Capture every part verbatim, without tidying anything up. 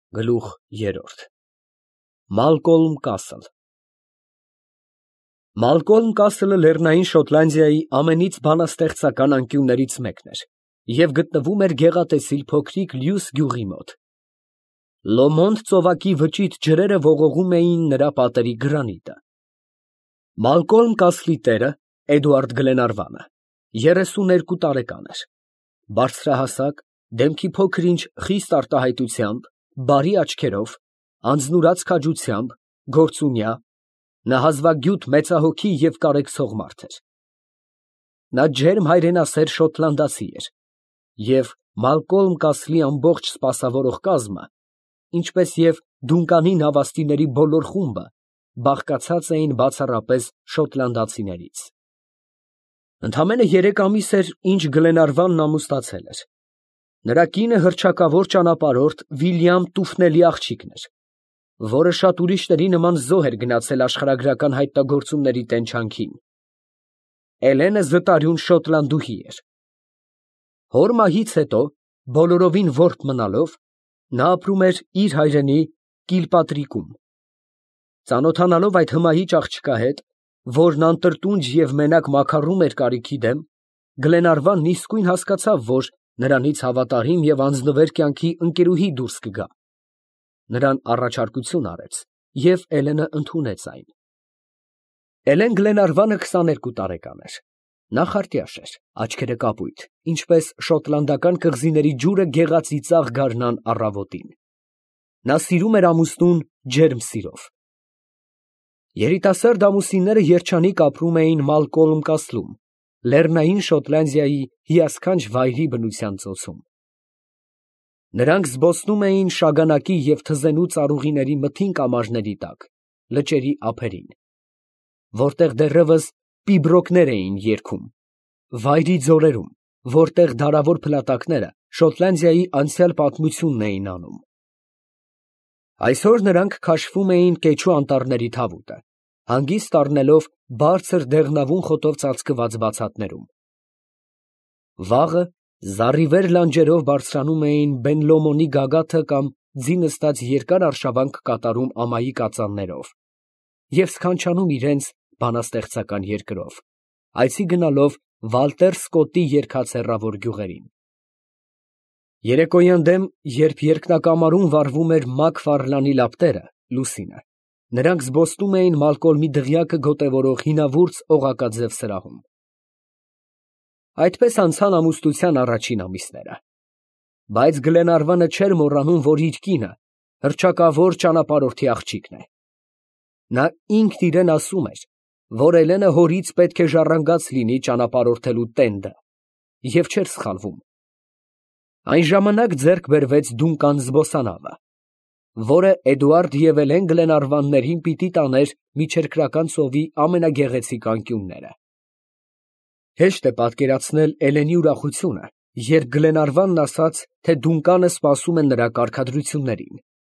Գլուխ երրորդ Մալկոլմ Կասլ Մալկոլմ Կասլը Լեռնային Շոտլանդիայի ամենից բանաստեղծական անկյուններից մեկն էր և գտնվում էր գեղատեսիլ փոքրիկ Լյուս գյուղի մոտ։ Լոմոնտ ծովակի վճիտ ջրերը ողողում էին նրա պատերի գրանիտը։ Մալկոլմ Կասլի տերը Էդուարդ Գլենարվանը երեսուներկու տարեկան էր, բարձրահասակ, դեմքի փոքր-ինչ խիստ արտահայտությամբ, բարի աչքերով, անձնուրաց քաջությամբ, գործունյա, նահազվագյուտ մեծահոգի և կարեկցող մարդ էր։ Նա ջերմ հայրենասեր շոտլանդացի էր, և Մալկոլմ Կասլի ամբողջ սպասավորող կազմը, ինչպես և Դունկանի նավաստիների բոլոր խումբը, բաղկացած էին բացառապես շոտլանդացիներից։ Ընդամենը երեք ամիս էր, ինչ Գլենարվանն ամուսնացել էր։ Նրա կինը հռչակավոր ճանապարհորդ Վիլյամ Տուֆնելի աղջիկն էր, որը շատ ուրիշների նման զոհ էր գնացել աշխարհագրական հայտնագործությունների տենչանքին։ Էլենը զտարյուն շոտլանդուհի էր։ Հոր մահից հետո, բոլորովին որբ մնալով, նա ապրում էր իր հայրենի Կիլպատրիկում։ Ծանոթանալով այդ հմայիչ աղջկա հետ, որն անտրտունջ և մենակ մաքարում էր կարիքի դեմ, Գլենարվանն իսկույն հասկացավ, որ նրանից հավատարիմ և անձնվեր կյանքի ընկերուհի դուրս կգա։ Նրան առաջարկություն արեց, և Էլենը ընդունեց այն։ Էլեն Գլենարվանը քսաներկու տարեկան էր։ Նա խարտյաշ էր, աչքերը կապույտ, ինչպես շոտլանդական կղզիների ջուրը գեղածիծաղ գարնան առավոտին։ Նա սիրում էր ամուսնուն ջերմ սիրով։ Երիտասարդ ամուսինները երջանիկ ապրում էին Մալկոլմ Կասլում, Լեռնային Շոտլանդիայի հիասքանչ վայրի բնության ծոցում։ Նրանք զբոսնում էին շագանակի և թզենու ծառուղիների մթին կամարների տակ, լճերի ափերին, որտեղ դեռևս պիբրոկներ էին երգում, վայրի ձորերում, որտեղ դարավոր փլատակները Շոտլանդիայի անցյալ պատմությունն էին անում։ Այսօր նրանք քաշվում էին Կեչու անտառների թավուտը, հանգիստ առնելով բարձր դեղնավուն խոտով ծածկված բացատներում։ Վաղը զառիվեր լանջերով բարձրանում էին Բեն Լոմոնի գագաթը կամ ձի նստած երկար արշավանք կատարում ամայի կածաններով և սքանչանում իրենց բանաստեղծական երկրով, այցի գնալով Վալտեր Սկոտտի երգած հեռավոր գյուղերին։ Երեկոյան դեմ, երբ երկնակամարում վառվում էր Մակ Ֆարլանի լուսինը, նրանք զբոսնում էին Մալկոլմի դղյակը գոտևորող հինավուրց օղակաձև սրահում։ Այդպես անցան ամուսնության առաջին ամիսները։ Բայց Գլենարվանը չէր մոռանում, որ իր կինը հռչակավոր ճանապարհորդի աղջիկն է։ Նա ինքն իրեն ասում էր, որ Էլենը հորից պետք է ժառանգած լինի ճանապարհորդելու տենդը, և չէր սխալվում։ Այն ժամանակ ձեռք բերվեց Դունկան զբոսանավը, որը Էդուարդ և Էլեն Գլենարվաններին պիտի տաներ Միջերկրական ծովի ամենագեղեցիկ անկյունները։ Հեշտ է պատկերացնել Էլենի ուրախությունը, երբ Գլենարվանն ասաց, թե Դունկանը սպասում է նրա կարգադրություններին։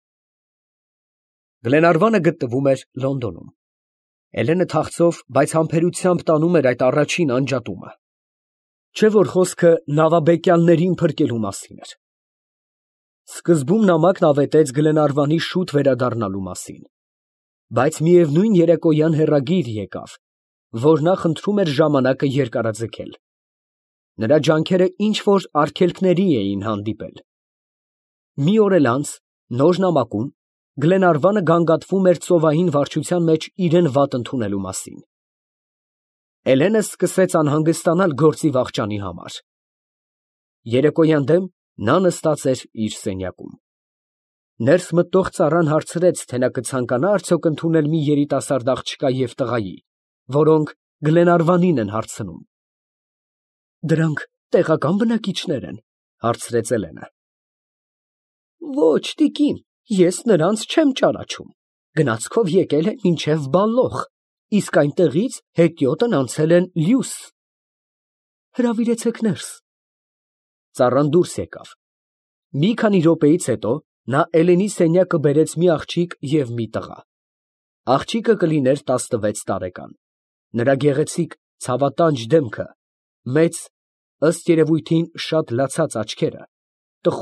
Գլենարվանը գտնվում էր Լոնդոնում։ Էլենը թախծով, բայց համբերությամբ տանում էր այդ առաջին անջատումը։ Չէ՞ որ խոսքը նավաբեկյալներին փրկելու մասին էր։ Սկզբում նամակն ավետեց Գլենարվանի շուտ վերադառնալու մասին, բայց միևնույն երեկոյան հեռագիր եկավ, որ նա խնդրում էր ժամանակը երկարաձգել։ Նրա ջանքերը ինչ֊որ արգելքների էին հանդիպել։ Մի օր էլ անց, նոր նամակում, Գլենարվանը գանգատվում էր ծովային վարչության մեջ իրեն վատ ընդունելու մասին։ Էլենը սկսեց անհանգստանալ գործի վախճանի համար։ Երեկոյան դեմ նա նստած էր իր սենյակում։ Ներս մտնող ծառան հարցրեց, թե նա կցանկանա արդյոք ընդունել մի երիտասարդ աղջկա և տղայի, որոնք Գլենարվանին են հարցնում։ «Դրանք տեղական բնակիչնե՞ր են», հարցրեց Էլենը։ «Ոչ, տիկին, ես նրանց չեմ ճանաչում, գնացքով եկել են մինչև Բալոխ, իսկ այնտեղից հետիոտն անցել են Լյուս»։ «Հրավիրեցեք ներս»։ Ծառան դուրս եկավ։ Մի քանի րոպեից հետո նա Էլենի սենյակը բերեց մի աղջիկ և մի տղա։ Աղջիկը կլիներ տասնվեց տարեկան։ Նրա գեղեցիկ, ցավատանջ դեմքը, մեծ, ըստ երևույթին շատ լացած աչքերը, տխուր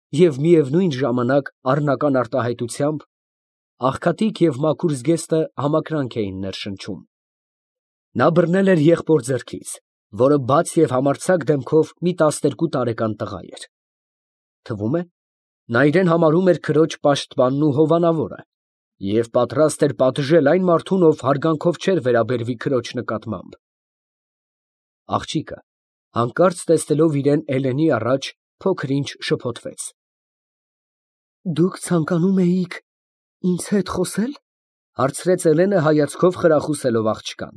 և միևնույն ժամանակ առնական արտահայտությամբ աղքատիկ և մաքուր զգեստը համակրանք էին ներշնչում։ Նա բռնել էր եղբոր ձեռքից, որը բաց և համարձակ դեմքով մի տասներկու տարեկան տղա էր։ Թվում է, նա իրեն համարում էր քրոջ պաշտպանն ու հովանավորը և պատրաստ էր պատժել այն մարդուն, ով հարգանքով չէր վերաբերվի քրոջ նկատմամբ։ Աղջիկը, հանկարծ տեսնելով իրեն Էլենի առաջ, փոքր-ինչ շփոթվեց։ «Դուք ցանկանում էիք ինձ հետ խոսե՞լ», ֊ հարցրեց Էլենը հայացքով խրախուսելով աղջկան։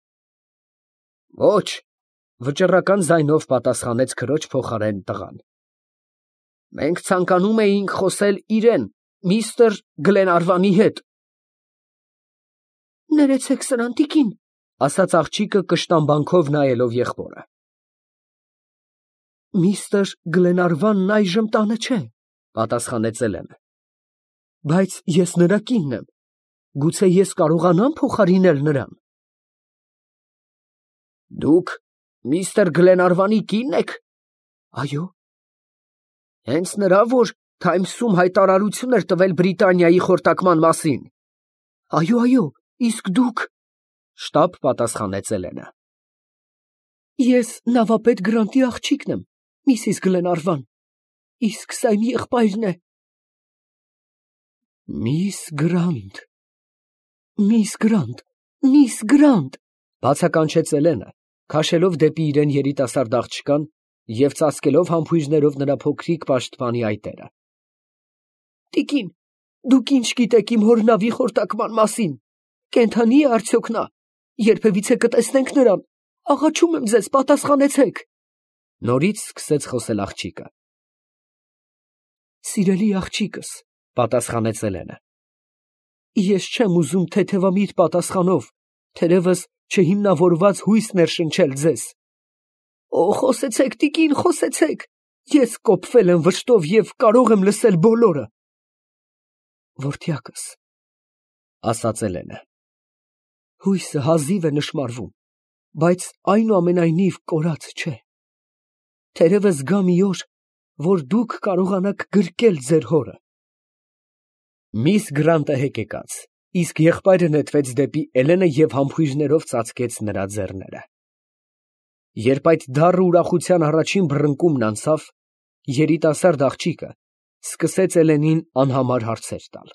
«Ոչ», ֊ վճռական ձայնով պատասխանեց քրոջ փոխարեն տղան։ «Մենք ցանկանում էինք խոսել իրեն, միստր Գլենարվանի հետ»։ «Ներեցեք սրան, տիկին», ֊ ասաց աղջիկը կշտամբանքով նայելով եղբորը։ «Միստր Գլենարվանն այժմ տանը չէ», ֊ պատասխանեց Էլենը։ «Բայց ես նրա կինն եմ, գուցե ես կարողանա՞մ փոխարինել նրան»։ «Դուք միստր Գլենարվանի կի՞նն եք»։ «Այո»։ «Հենց նրա, որ Թայմսում հայտարարություն էր տվել Բրիտանիայի խորտակման մասին»։ «Այո, այո, իսկ դուք», ֊ շտապ պատասխանեց Էլենը։ «Ես նավապետ Գրանտի աղջիկն եմ, Միսիս Գլենարվան, իսկ սա իմ եղբայրն է»։ «Միս Գրանտ, Միս Գրանտ, Միս Գրանտ», ֊ բացականչեց Էլենը, քաշելով դեպի իրեն երիտասարդ աղջկան և ծածկելով համբույրներով նրա փոքրիկ պաշտպանի այտերը։ «Տիկին, դուք ինչ գիտեք իմ հոր նավի խորտակման մասին, կենդանի՞ է արդյոք նա, երբևիցե կտեսնենք նրան, աղաչում եմ ձեզ, պատասխանեցեք»։ Նորից սկսեց խոսել աղջիկը։ «Սիրելի աղջիկս», ֊ պատասխանեց Էլենը, «ես չեմ ուզում թեթևամիտ պատասխանով, թերևս չհիմնավորված հույս ներշնչել ձեզ»։ «Օ, խոսեցեք, տիկին, խոսեցեք, ես կոփվել եմ վշտով և կարող եմ լսել բոլորը»։ «Որդյակս», ֊ ասաց Էլենը, «հույսը հազիվ է նշմարվում, բայց այնուամենայնիվ կորած չէ։ Թերևս գա մի օր, որ դուք կարողանաք գրկել ձեր հորը»։ Միս Գրանտը հեկեկաց, իսկ եղբայրը նետվեց դեպի Էլենը և համբույրներով ծածկեց նրա ձեռները։ Երբ այդ դառը ուրախության առաջին բռնկումն անցավ, երիտասարդ աղջիկը սկսեց Էլենին անհամար հարցեր տալ։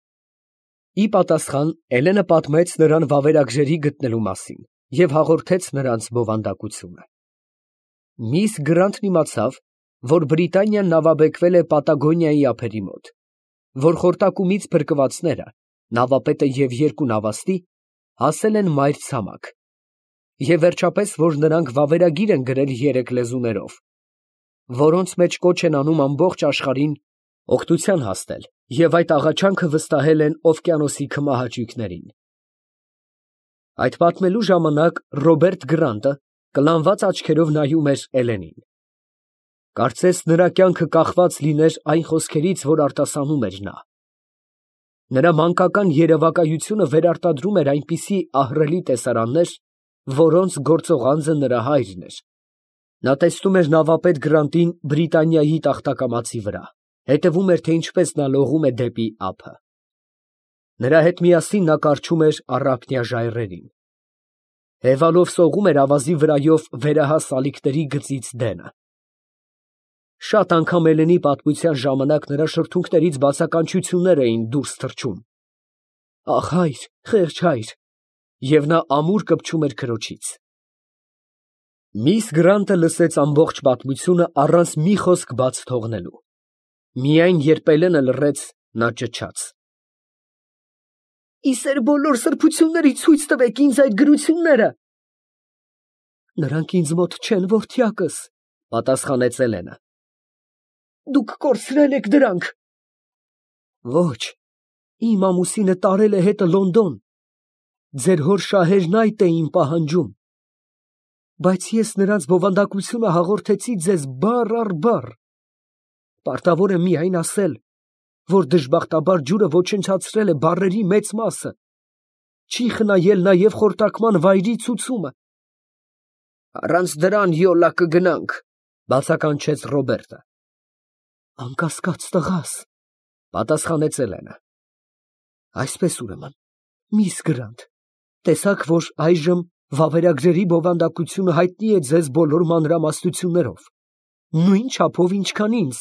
Ի պատասխան Էլենը պատմեց նրան վավերագրերի գտնելու մասին և հաղորդեց նրանց բովանդակությունը։ Միս Գրանտն իմացավ, որ Բրիտանիան նավաբեկվել է Պատագոնիայի ափերի մոտ, որ խորտակումից փրկվածները, նավապետը և երկու նավաստի, հասել են մայրցամաք, և վերջապես, որ նրանք վավերագիր են գրել երեք լեզուներով, որոնց մեջ կոչ են անում ամբողջ աշխարհին օգնության հասնել և այդ աղաչանքը վստահել են օվկիանոսի քմահաճույքներին։ Այդ պատմելու ժամանակ Ռոբերտ Գրանտը կլանված աչքերով նայում էր Էլենին։ Կարծես նրա կյանքը կախված լիներ այն խոսքերից, որ արտասանում էր նա։ Նրա մանկական երևակայությունը վերարտադրում էր այնպիսի ահռելի տեսարաններ, որոնց գործող անձը նրա հայրն էր։ Նա տեսնում էր նավապետ Գրանտին Բրիտանիայի տախտակամածի վրա, հետևում էր, թե ինչպես նա լողում է դեպի ափը։ Նրա հետ միասին նա կառչում էր առափնյա ժայռերին։ Հևալով սողում էր ավազի վրայով վերահաս ալիքների գծից դենը։ Շատ անգամ Էլենի պատմության ժամանակ նրա շրթունքներից բացականչություններ էին դուրս թռչում։ «Ախ, հայր, խեղճ հայր», և նա ամուր կպչում էր քրոջից։ Միս Գրանտը լսեց ամբողջ պատմությունը առանց մի խոսք բաց թողնելու։ Միայն երբ Էլենը լռեց, նա ճչաց. «Ի սեր բոլոր սրբությունների ցույց տվեք ինձ այդ գրությունները»։ «Նրանք ինձ մոտ չեն, որդյակս», ֊ պատասխանեց Էլենը։ «Դուք կորցրել եք դրանք»։ «Ոչ, իմ ամուսինը տարել է հետը Լոնդոն, ձեր հոր շահերն այդ էին պահանջում, բայց ես նրանց բովանդակությունը հաղորդեցի ձեզ բառ առ բառ։ Պարտավոր եմ միայն ասել, որ դժբախտաբար ջուրը ոչնչացրել է բառերի մեծ մասը, չի խնայել նաև խորտակման վայրի ցուցումը»։ «Առանց դրան յոլա կգնանք», ֊ բացականչեց Ռոբերտը։ Անկասկած տղաս, պատասխանեց Էլենը։ Այսպես ուրեմն, միս Գրանտ, տեսաք, որ այժմ վավերագրերի բովանդակությունը հայտնի է ձեզ բոլոր մանրամասնություններով, նույն չափով ինչքան ինձ։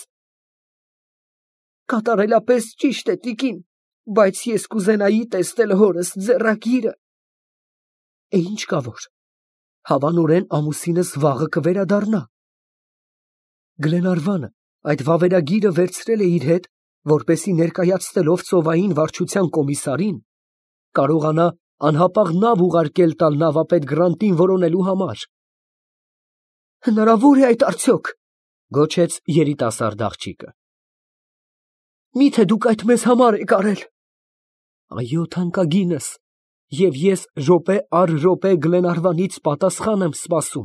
Կատարելապես ճիշտ է, տիկին, բայց ես կուզենայի տեսնել հորս ձեռագիրը։ Է ինչ կա որ, հավանորեն ամուսինս վաղը կվերադառնա։ Գլենարվանը այդ վավերագիրը վերցրել է իր հետ, որպեսզի ներկայացնելով ծովային վարչության կոմիսարին, կարողանա անհապաղ նավ ուղարկել տալ նավապետ Գրանտին որոնելու համար։ Հնարավոր է այդ արդյոք, գոչեց երիտասարդ աղջիկը։ Միթե դուք այդ մեզ համար եք արել։ Այո, թանկագինս, և ես րոպե առ րոպե Գլենարվանից պատասխան եմ սպասում։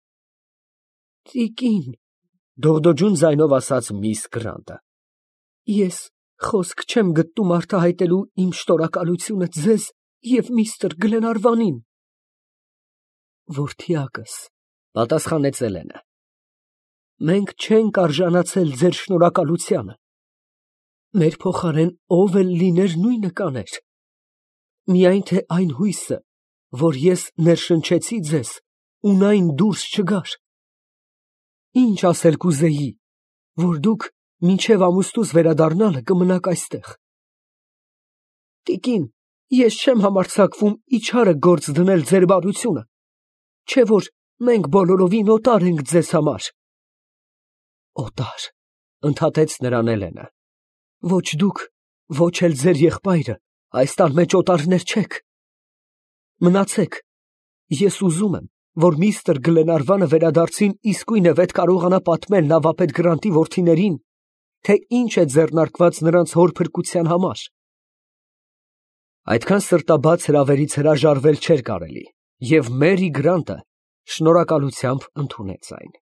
Տիկին, դողդոջուն ձայնով ասաց միս Գրանտը, ես խոսք չեմ գտնում արտահայտելու իմ շնորհակալությունը ձեզ և միստր Գլենարվանին։ Որդիակս, պատասխանեց Էլենը, մենք չենք արժանացել ձեր շնորհակալությանը։ Մեր փոխարեն ով էլ լիներ նույնը կաներ։ Միայն թե այն հույսը, որ ես ներշնչեցի ձեզ, ունայն դուրս չգար։ Ինչ ասել կուզեի, որ դուք մինչև ամուսնուս վերադառնալը կմնաք այստեղ։ Տիկին, ես չեմ համարձակվում իչարը գործ դնել ձեր բարությունը, չէ որ մենք բոլորովին օտար ենք ձեզ համար։ Օտար, ընդհատեց նրան Էլենը, ոչ դուք, ոչ էլ ձեր եղբայրը այս տան մեջ օտարներ չեք։ Մնացեք, ես ուզում եմ, որ միստր Գլենարվանը վերադարձին իսկույն է վետ կարողանա պատմել նավապետ Գրանտի որդիներին, թե ինչ է ձեռնարկված նրանց հոր փրկության համար։ Այդքան սրտաբաց հրավերից հրաժարվել չէր կարելի, և Մերի Գրանտը շնորհակալությամբ ընդունեց այն։